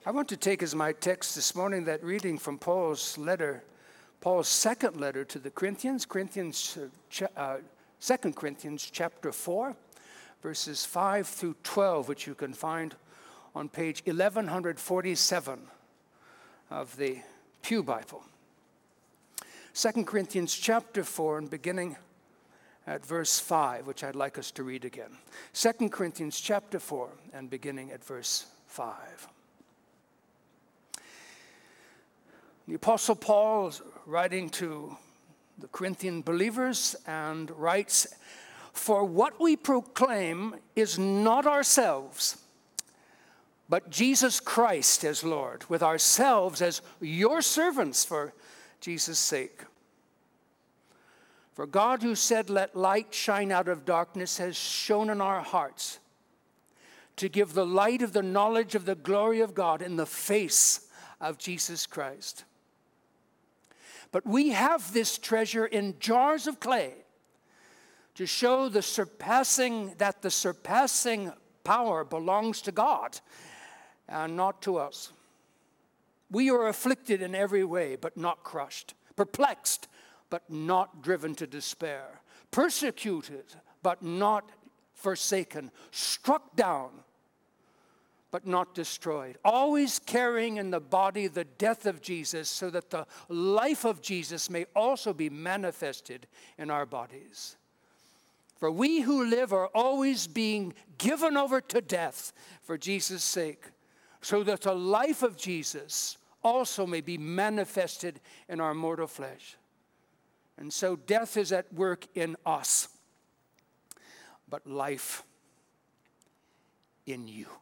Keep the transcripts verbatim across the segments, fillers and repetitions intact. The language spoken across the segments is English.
I want to take as my text this morning that reading from Paul's letter, Paul's second letter to the Corinthians, Corinthians, uh, ch- uh, Second Corinthians chapter four, verses five through twelve, which you can find on page eleven forty-seven of the Pew Bible. Second Corinthians chapter four, and beginning at verse five, which I'd like us to read again. Second Corinthians chapter four, and beginning at verse five. The Apostle Paul is writing to the Corinthian believers and writes, "For what we proclaim is not ourselves, but Jesus Christ as Lord, with ourselves as your servants for Jesus' sake. For God, who said, 'Let light shine out of darkness,' has shone in our hearts to give the light of the knowledge of the glory of God in the face of Jesus Christ. But we have this treasure in jars of clay to show the surpassing that the surpassing power belongs to God and not to us. We are afflicted in every way, but not crushed, perplexed, but not driven to despair, persecuted, but not forsaken, struck down, but not destroyed, always carrying in the body the death of Jesus, so that the life of Jesus may also be manifested in our bodies. For we who live are always being given over to death for Jesus' sake, so that the life of Jesus also may be manifested in our mortal flesh. And so death is at work in us, but life in you."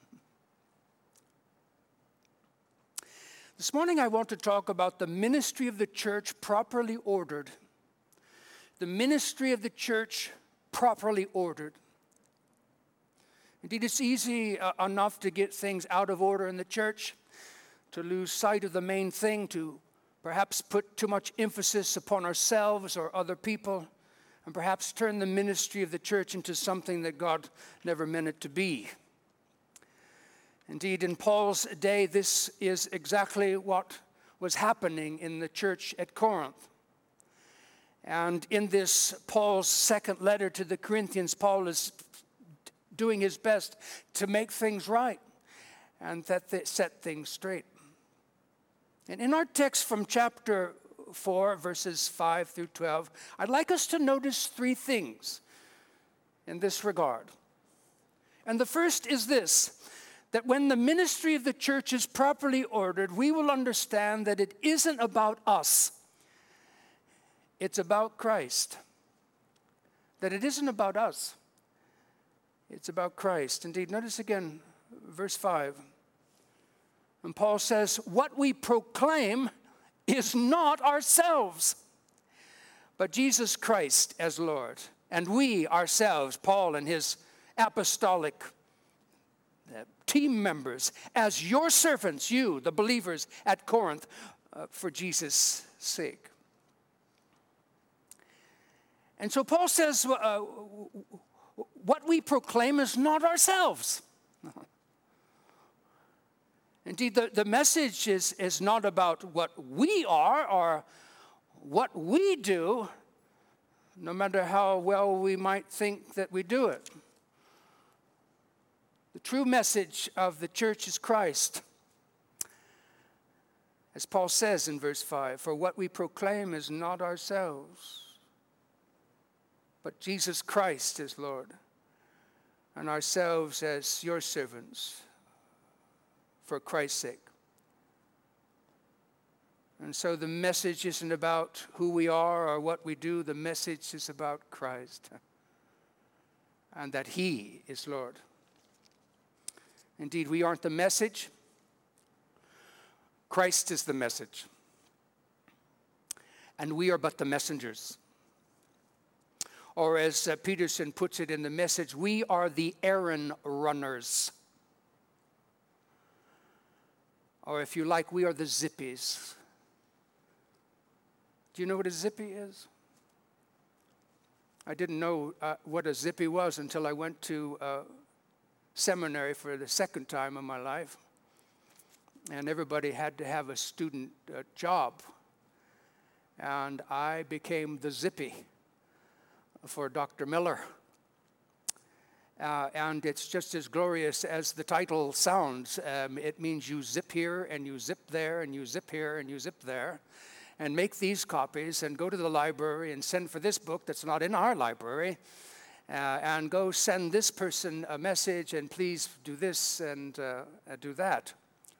This morning I want to talk about the ministry of the church properly ordered. The ministry of the church properly ordered. Indeed, it's easy uh, enough to get things out of order in the church, to lose sight of the main thing, to perhaps put too much emphasis upon ourselves or other people, and perhaps turn the ministry of the church into something that God never meant it to be. Indeed, in Paul's day, this is exactly what was happening in the church at Corinth. And in this, Paul's second letter to the Corinthians, Paul is doing his best to make things right and that they set things straight. And in our text from chapter four, verses five through twelve, I'd like us to notice three things in this regard. And the first is this: that when the ministry of the church is properly ordered, we will understand that it isn't about us. It's about Christ. That it isn't about us. It's about Christ. Indeed, notice again, verse five. And Paul says, "What we proclaim is not ourselves, but Jesus Christ as Lord. And we ourselves," Paul and his apostolic team members, "as your servants," you, the believers at Corinth, uh, for Jesus' sake. And so Paul says, uh, what we proclaim is not ourselves. Indeed, the, the message is, is not about what we are or what we do, no matter how well we might think that we do it. The true message of the church is Christ. As Paul says in verse five, "For what we proclaim is not ourselves, but Jesus Christ is Lord, and ourselves as your servants for Christ's sake." And so the message isn't about who we are or what we do. The message is about Christ and that He is Lord. Indeed, we aren't the message. Christ is the message. And we are but the messengers. Or as uh, Peterson puts it in the Message, we are the errand runners. Or if you like, we are the zippies. Do you know what a zippy is? I didn't know uh, what a zippy was until I went to uh, seminary for the second time in my life. and everybody had to have a student uh, job. And I became the zippy for Doctor Miller. Uh, and it's just as glorious as the title sounds. Um, it means you zip here, and you zip there, and you zip here, and you zip there, and make these copies, and go to the library and send for this book that's not in our library, uh, and go send this person a message, and please do this and uh, do that.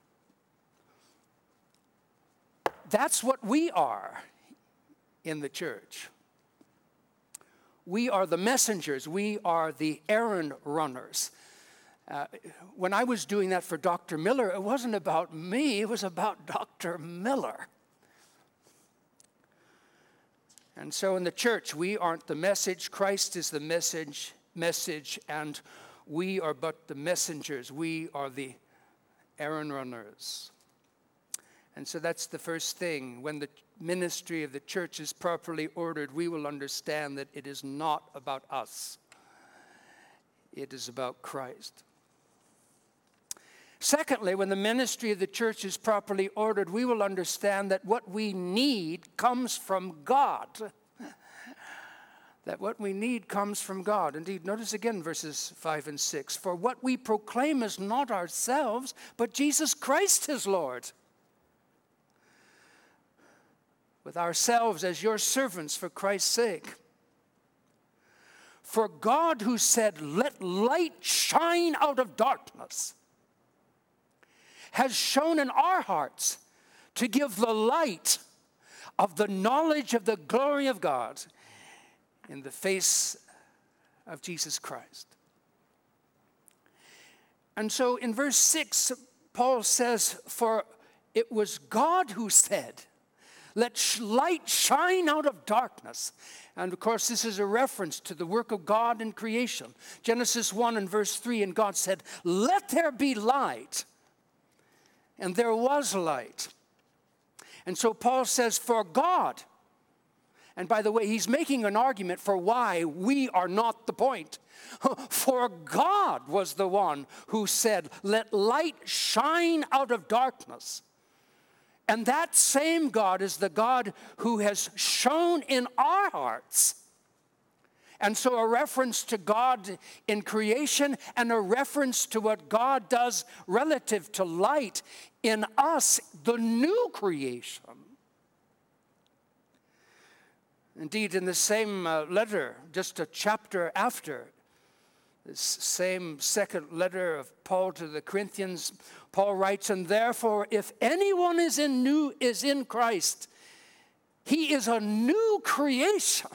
That's what we are in the church. We are the messengers. We are the errand runners. Uh, when I was doing that for Doctor Miller, it wasn't about me, it was about Doctor Miller. And so in the church, we aren't the message. Christ is the message, message, and we are but the messengers. We are the errand runners. And so that's the first thing. When the ministry of the church is properly ordered, we will understand that it is not about us. It is about Christ. Secondly, when the ministry of the church is properly ordered, we will understand that what we need comes from God. That what we need comes from God. Indeed, notice again verses five and six. For what we proclaim is not ourselves, but Jesus Christ is Lord. With ourselves as your servants for Christ's sake. For God, who said, let light shine out of darkness, has shone in our hearts to give the light of the knowledge of the glory of God in the face of Jesus Christ. And so in verse six, Paul says, for it was God who said, let light shine out of darkness. And of course, this is a reference to the work of God in creation. Genesis one and verse three, and God said, let there be light. And there was light. And so Paul says, for God, and by the way, he's making an argument for why we are not the point. For God was the one who said, let light shine out of darkness. And that same God is the God who has shone in our hearts. And so a reference to God in creation and a reference to what God does relative to light in us, the new creation. Indeed, in the same uh, letter, just a chapter after, this same second letter of Paul to the Corinthians, Paul writes, and therefore, if anyone is in new is in Christ, he is a new creation.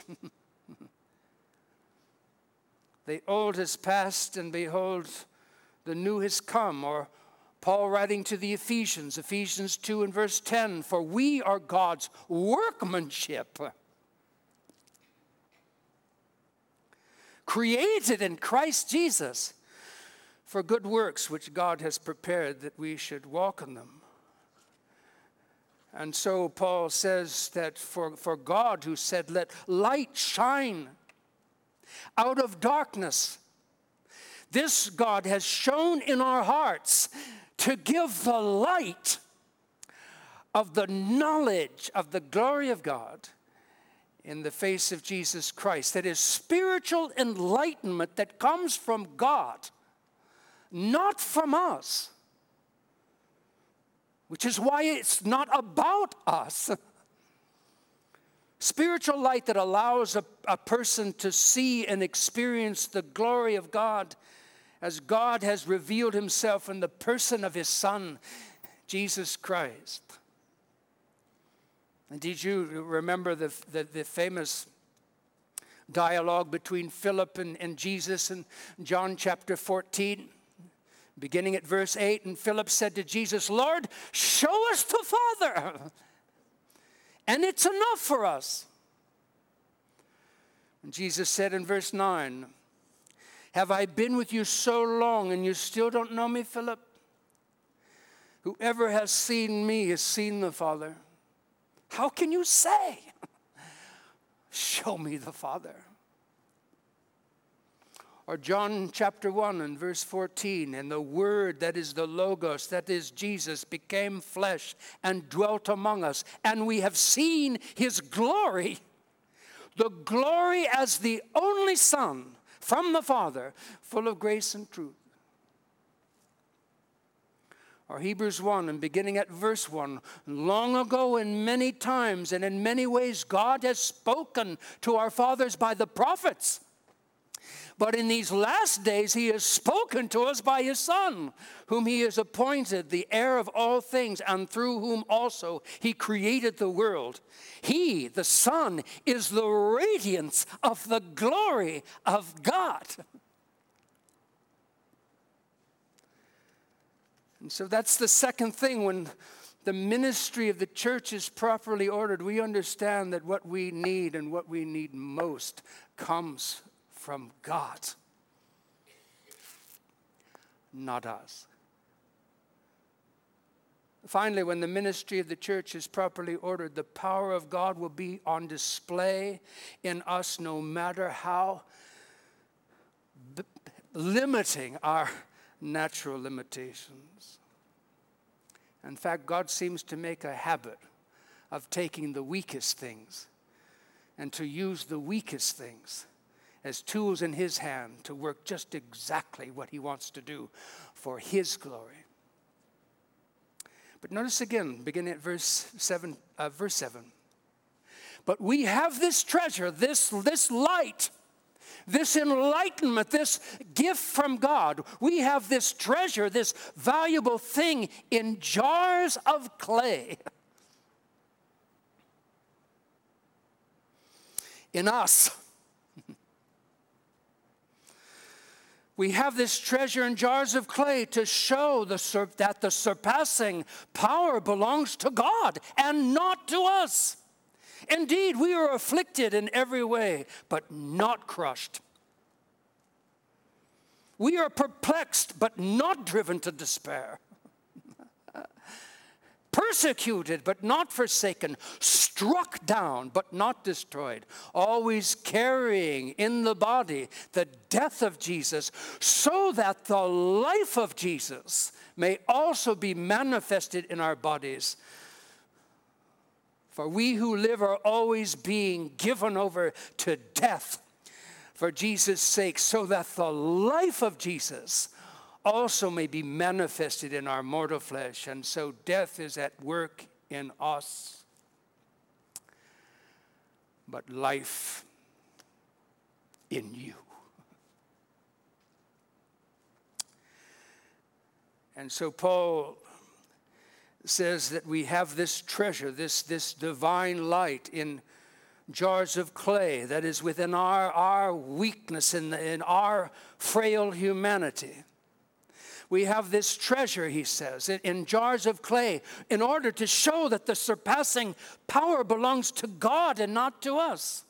The old has passed, and behold, the new has come. Or Paul writing to the Ephesians, Ephesians two and verse ten, for we are God's workmanship, created in Christ Jesus for good works, which God has prepared that we should walk in them. And so Paul says that for, for God, who said, let light shine out of darkness, this God has shone in our hearts to give the light of the knowledge of the glory of God in the face of Jesus Christ. That is spiritual enlightenment that comes from God, not from us. Which is why it's not about us. Spiritual light that allows a, a person to see and experience the glory of God as God has revealed himself in the person of his Son, Jesus Christ. And did you remember the, the, the famous dialogue between Philip and, and Jesus in John chapter fourteen? Beginning at verse eight, and Philip said to Jesus, Lord, show us the Father, and it's enough for us. And Jesus said in verse nine, have I been with you so long, and you still don't know me, Philip? Whoever has seen me has seen the Father. How can you say, show me the Father? Or John chapter one and verse fourteen, and the Word, that is the Logos, that is Jesus, became flesh and dwelt among us, and we have seen his glory, the glory as the only Son from the Father, full of grace and truth. Or Hebrews one, and beginning at verse one, long ago and many times and in many ways God has spoken to our fathers by the prophets. But in these last days he has spoken to us by his Son, whom he has appointed the heir of all things, and through whom also he created the world. He, the Son, is the radiance of the glory of God. And so that's the second thing. When the ministry of the church is properly ordered, we understand that what we need and what we need most comes from God, not us. Finally, when the ministry of the church is properly ordered, the power of God will be on display in us, no matter how b- limiting our natural limitations. In fact, God seems to make a habit of taking the weakest things and to use the weakest things as tools in his hand to work just exactly what he wants to do for his glory. But notice again, beginning at verse seven, uh, verse seven. But we have this treasure, this, this light, this enlightenment, this gift from God. We have this treasure, this valuable thing in jars of clay. In us. We have this treasure in jars of clay to show the sur- that the surpassing power belongs to God and not to us. Indeed, we are afflicted in every way, but not crushed. We are perplexed, but not driven to despair. Persecuted, but not forsaken. Struck down, but not destroyed. Always carrying in the body the death of Jesus, so that the life of Jesus may also be manifested in our bodies. For we who live are always being given over to death for Jesus' sake, so that the life of Jesus also may be manifested in our mortal flesh. And so death is at work in us, but life in you. And so Paul says that we have this treasure, this, this divine light in jars of clay that is within our, our weakness, in, in our frail humanity. We have this treasure, he says, in, in jars of clay in order to show that the surpassing power belongs to God and not to us.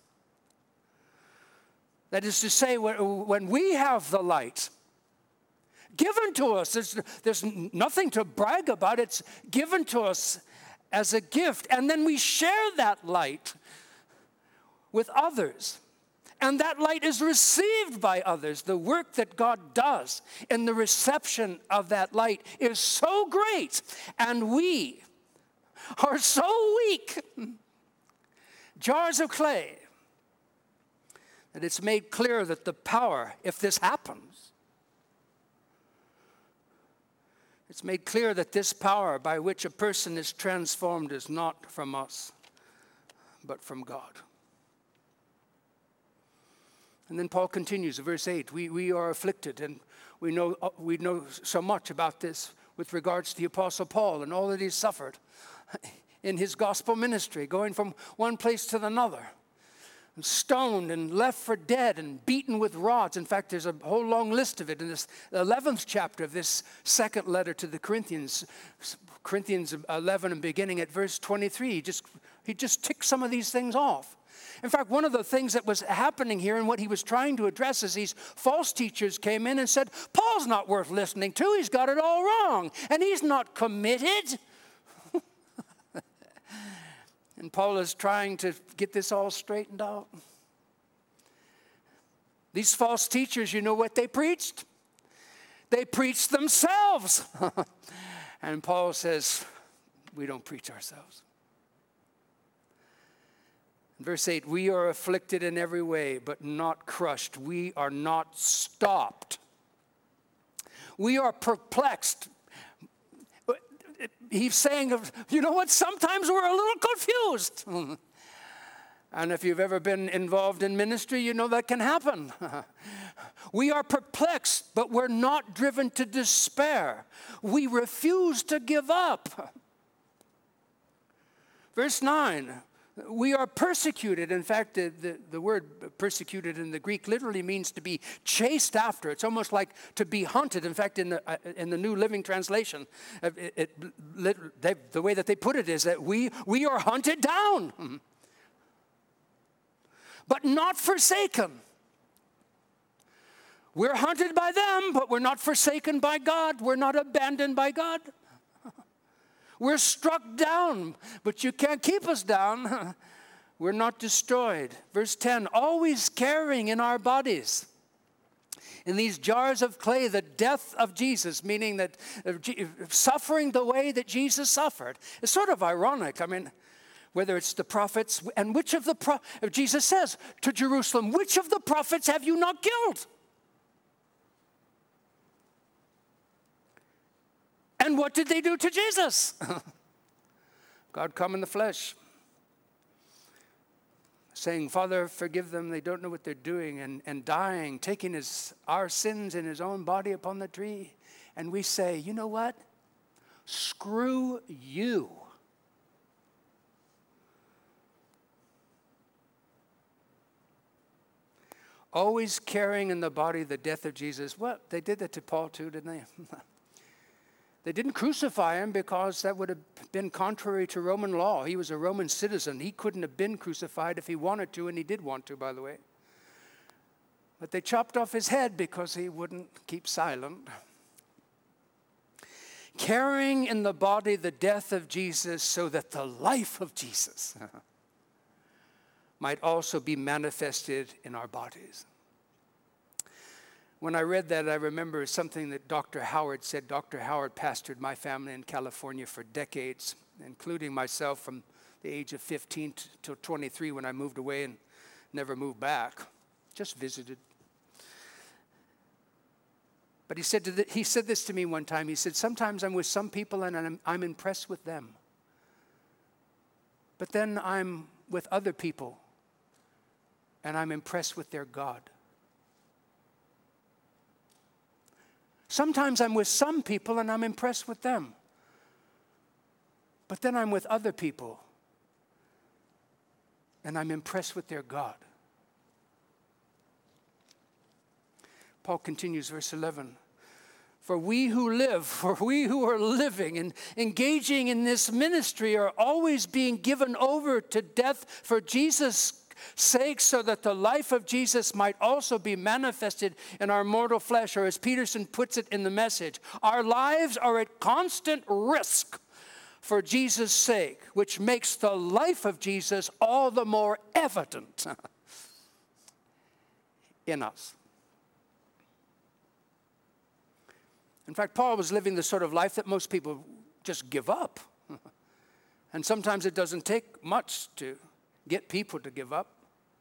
That is to say, when, when we have the light given to us, there's, there's nothing to brag about. It's given to us as a gift. And then we share that light with others. And that light is received by others. The work that God does in the reception of that light is so great. And we are so weak, jars of clay, that it's made clear that the power, if this happens, it's made clear that this power by which a person is transformed is not from us, but from God. And then Paul continues, verse eight, we, we are afflicted, and we know, we know so much about this with regards to the Apostle Paul and all that he's suffered in his gospel ministry, going from one place to another, and stoned and left for dead and beaten with rods. In fact, there's a whole long list of it in this eleventh chapter of this second letter to the Corinthians, Corinthians eleven, and beginning at verse twenty-three. He just, he just ticked some of these things off. In fact, one of the things that was happening here and what he was trying to address is these false teachers came in and said, Paul's not worth listening to. He's got it all wrong. And he's not committed. And Paul is trying to get this all straightened out. These false teachers, you know what they preached? They preached themselves. And Paul says, we don't preach ourselves. Verse eight, we are afflicted in every way, but not crushed. We are not stopped. We are perplexed. He's saying, you know what, sometimes we're a little confused. And if you've ever been involved in ministry, you know that can happen. We are perplexed, but we're not driven to despair. We refuse to give up. Verse nine, we are persecuted. In fact, the, the, the word persecuted in the Greek literally means to be chased after. It's almost like to be hunted. In fact, in the, uh, in the New Living Translation, it, it, they, the way that they put it is that we, we are hunted down, but not forsaken. We're hunted by them, but we're not forsaken by God. We're not abandoned by God. We're struck down, but you can't keep us down. We're not destroyed. Verse ten, always carrying in our bodies, in these jars of clay, the death of Jesus, meaning that uh, suffering the way that Jesus suffered. It's sort of ironic. I mean, whether it's the prophets, and which of the pro- Jesus says to Jerusalem, which of the prophets have you not killed? And what did they do to Jesus? God come in the flesh, saying, Father, forgive them, they don't know what they're doing, and, and dying, taking his, our sins in his own body upon the tree. And we say, you know what? Screw you. Always carrying in the body the death of Jesus. Well, they did that to Paul too, didn't they? They didn't crucify him because that would have been contrary to Roman law. He was a Roman citizen. He couldn't have been crucified if he wanted to, and he did want to, by the way. But they chopped off his head because he wouldn't keep silent. Carrying in the body the death of Jesus so that the life of Jesus might also be manifested in our bodies. When I read that, I remember something that Doctor Howard said. Doctor Howard pastored my family in California for decades, including myself from the age of fifteen to twenty-three when I moved away and never moved back, just visited. But he said, to the, he said this to me one time. He said, sometimes I'm with some people and I'm, I'm impressed with them. But then I'm with other people and I'm impressed with their God. Sometimes I'm with some people and I'm impressed with them. But then I'm with other people and I'm impressed with their God. Paul continues, verse eleven. For we who live, for we who are living and engaging in this ministry are always being given over to death for Jesus' sake, so that the life of Jesus might also be manifested in our mortal flesh. Or as Peterson puts it in the Message, our lives are at constant risk for Jesus' sake, which makes the life of Jesus all the more evident in us. In fact, Paul was living the sort of life that most people just give up. And sometimes it doesn't take much to get people to give up.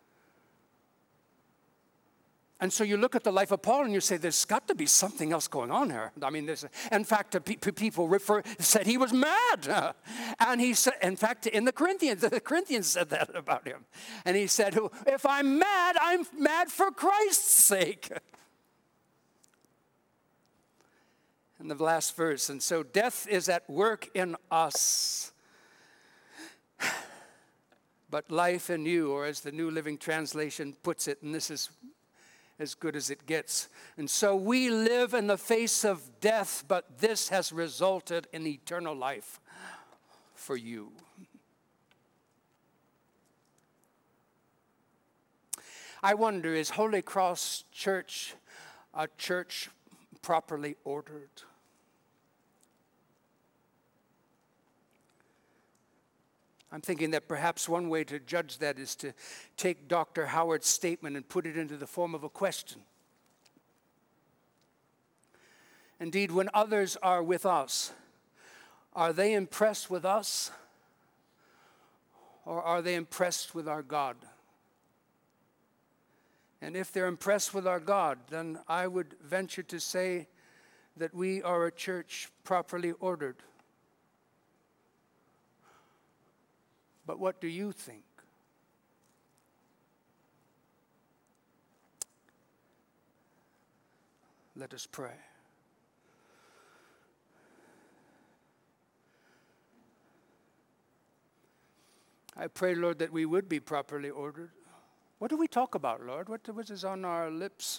And so you look at the life of Paul and you say, there's got to be something else going on here. I mean, there's, in fact, people refer, said he was mad. And he said, in fact, in the Corinthians, the Corinthians said that about him. And he said, if I'm mad, I'm mad for Christ's sake. In the last verse, and so death is at work in us, but life in you, or as the New Living Translation puts it, and this is as good as it gets. And so we live in the face of death, but this has resulted in eternal life for you. I wonder, is Holy Cross Church a church properly ordered? I'm thinking that perhaps one way to judge that is to take Doctor Howard's statement and put it into the form of a question. Indeed, when others are with us, are they impressed with us, or are they impressed with our God? And if they're impressed with our God, then I would venture to say that we are a church properly ordered. But what do you think? Let us pray. I pray, Lord, that we would be properly ordered. What do we talk about, Lord? What, what is on our lips?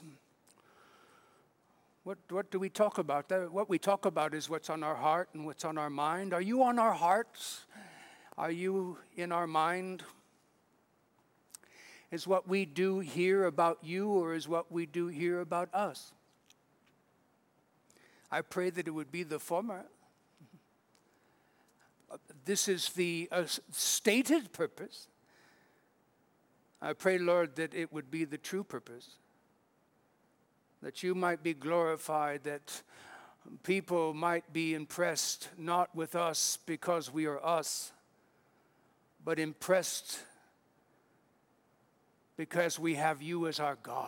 What, what do we talk about? What we talk about is what's on our heart and what's on our mind. Are you on our hearts? Are you in our mind? Is what we do here about you, or is what we do here about us? I pray that it would be the former. This is the uh, stated purpose. I pray, Lord, that it would be the true purpose, that you might be glorified, that people might be impressed not with us because we are us, but impressed because we have you as our God.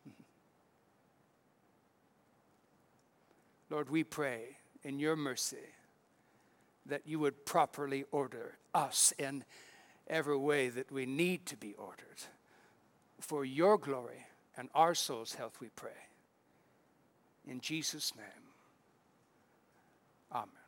Lord, we pray in your mercy that you would properly order us in every way that we need to be ordered. For your glory and our soul's health, we pray. In Jesus' name, amen.